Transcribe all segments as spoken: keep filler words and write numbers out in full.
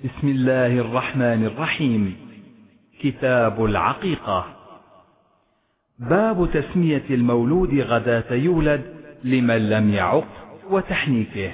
بسم الله الرحمن الرحيم. كتاب العقيقة. باب تسمية المولود غداة يولد لمن لم يعق وتحنيكه.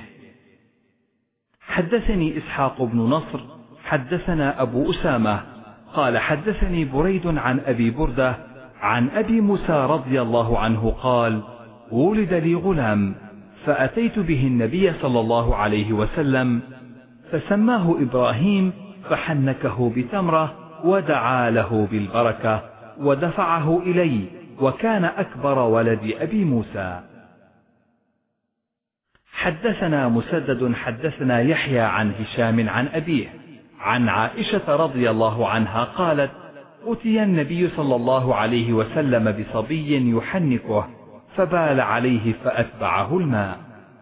حدثني إسحاق بن نصر حدثنا أبو أسامة قال حدثني بريد عن أبي بردة عن أبي موسى رضي الله عنه قال: ولد لي غلام فأتيت به النبي صلى الله عليه وسلم فسماه إبراهيم فحنكه بتمرة ودعا له بالبركة ودفعه إلي، وكان أكبر ولد أبي موسى. حدثنا مسدد حدثنا يحيى عن هشام عن أبيه عن عائشة رضي الله عنها قالت: أتي النبي صلى الله عليه وسلم بصبي يحنكه فبال عليه فأتبعه الماء.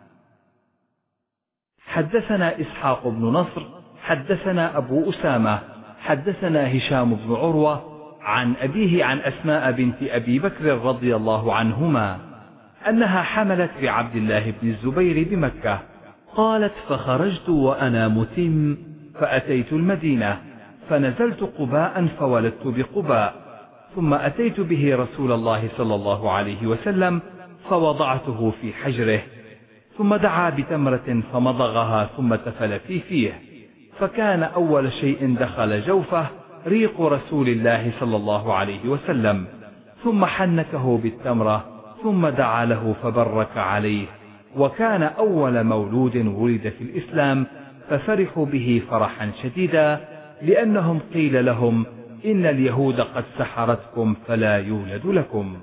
حدثنا إسحاق بن نصر حدثنا أبو أسامة حدثنا هشام بن عروة عن أبيه عن أسماء بنت أبي بكر رضي الله عنهما أنها حملت بعبد الله بن الزبير بمكة. قالت: فخرجت وأنا متم فأتيت المدينة فنزلت قباء فولدت بقباء، ثم أتيت به رسول الله صلى الله عليه وسلم فوضعته في حجره، ثم دعا بتمرة فمضغها ثم تفل في فيه، فكان أول شيء دخل جوفه ريق رسول الله صلى الله عليه وسلم، ثم حنكه بالتمرة ثم دعا له فبرك عليه، وكان أول مولود ولد في الإسلام، ففرحوا به فرحا شديدا لأنهم قيل لهم: إن اليهود قد سحرتكم فلا يولد لكم.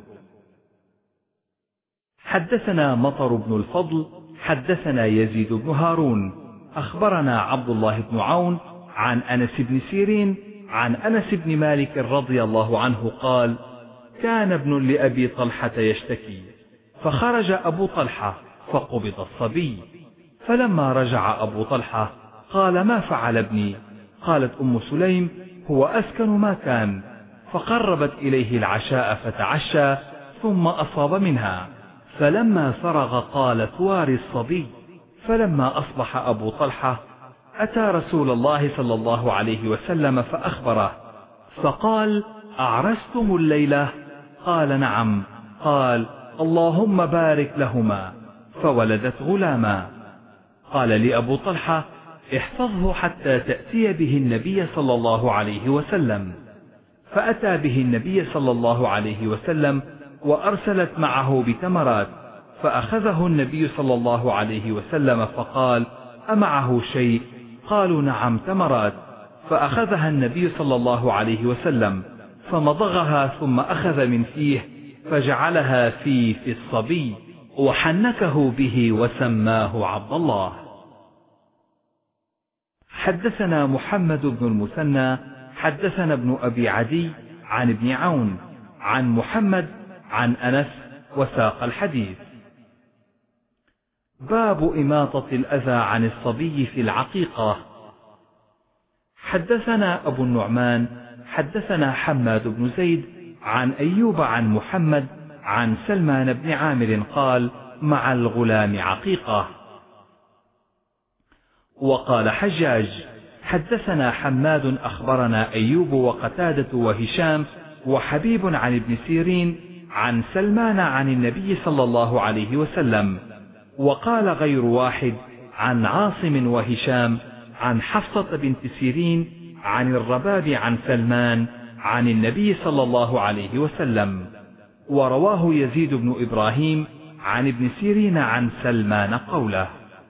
حدثنا مطر بن الفضل حدثنا يزيد بن هارون أخبرنا عبد الله بن عون عن أنس بن سيرين عن أنس بن مالك رضي الله عنه قال: كان ابن لأبي طلحة يشتكي فخرج أبو طلحة فقبض الصبي، فلما رجع أبو طلحة قال: ما فعل ابني؟ قالت أم سليم: هو أسكن ما كان، فقربت إليه العشاء فتعشى ثم أصاب منها، فلما فرغ قالت: واري الصبي. فلما أصبح أبو طلحة أتى رسول الله صلى الله عليه وسلم فأخبره، فقال: أعرستم الليلة؟ قال: نعم. قال: اللهم بارك لهما، فولدت غلاما. قال لأبو طلحة: احفظه حتى تأتي به النبي صلى الله عليه وسلم. فأتى به النبي صلى الله عليه وسلم وأرسلت معه بتمرات، فأخذه النبي صلى الله عليه وسلم فقال: أمعه شيء؟ قالوا: نعم، تمرات. فأخذها النبي صلى الله عليه وسلم فمضغها ثم أخذ من فيه فجعلها في في الصبي وحنكه به وسماه عبد الله. حدثنا محمد بن المثنى حدثنا ابن أبي عدي عن ابن عون عن محمد عن أنس وساق الحديث. باب إماطة الأذى عن الصبي في العقيقة. حدثنا أبو النعمان حدثنا حماد بن زيد عن أيوب عن محمد عن سلمان بن عامر قال: مع الغلام عقيقة. وقال حجاج: حدثنا حماد أخبرنا أيوب وقتادة وهشام وحبيب عن ابن سيرين عن سلمان عن النبي صلى الله عليه وسلم. وقال غير واحد عن عاصم وهشام عن حفصة بنت سيرين عن الرباب عن سلمان عن النبي صلى الله عليه وسلم. ورواه يزيد بن إبراهيم عن ابن سيرين عن سلمان قوله.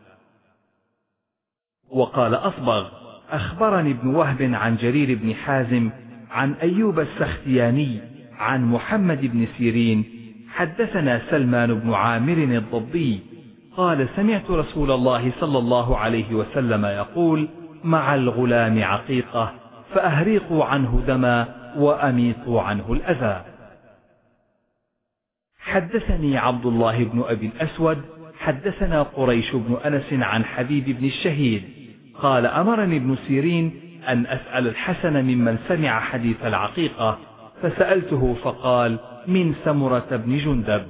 وقال أصبغ: أخبرني ابن وهب عن جرير بن حازم عن أيوب السختياني عن محمد بن سيرين حدثنا سلمان بن عامر الضبي قال: سمعت رسول الله صلى الله عليه وسلم يقول: مع الغلام عقيقة، فأهريقوا عنه دما وأميطوا عنه الأذى. حدثني عبد الله بن أبي الأسود حدثنا قريش بن أنس عن حبيب بن الشهيد قال: أمرني ابن سيرين أن أسأل الحسن ممن سمع حديث العقيقة، فسألته فقال: من سمرة بن جندب.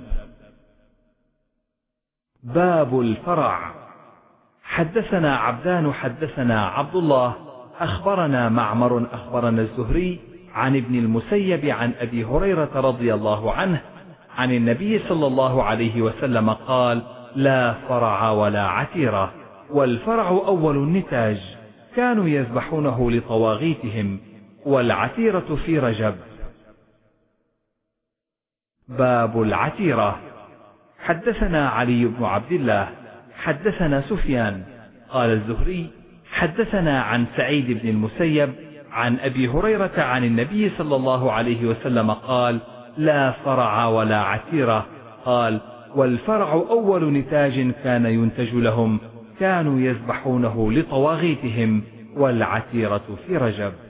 باب الفرع. حدثنا عبدان حدثنا عبد الله أخبرنا معمر أخبرنا الزهري عن ابن المسيب عن أبي هريرة رضي الله عنه عن النبي صلى الله عليه وسلم قال: لا فرع ولا عتيرة، والفرع أول النتاج، كانوا يذبحونه لطواغيتهم، والعتيرة في رجب. باب العتيرة. حدثنا علي بن عبد الله حدثنا سفيان قال الزهري حدثنا عن سعيد بن المسيب عن أبي هريرة عن النبي صلى الله عليه وسلم قال: لا فرع ولا عتيرة. قال: والفرع أول نتاج كان ينتج لهم، كانوا يذبحونه لطواغيتهم، والعتيرة في رجب.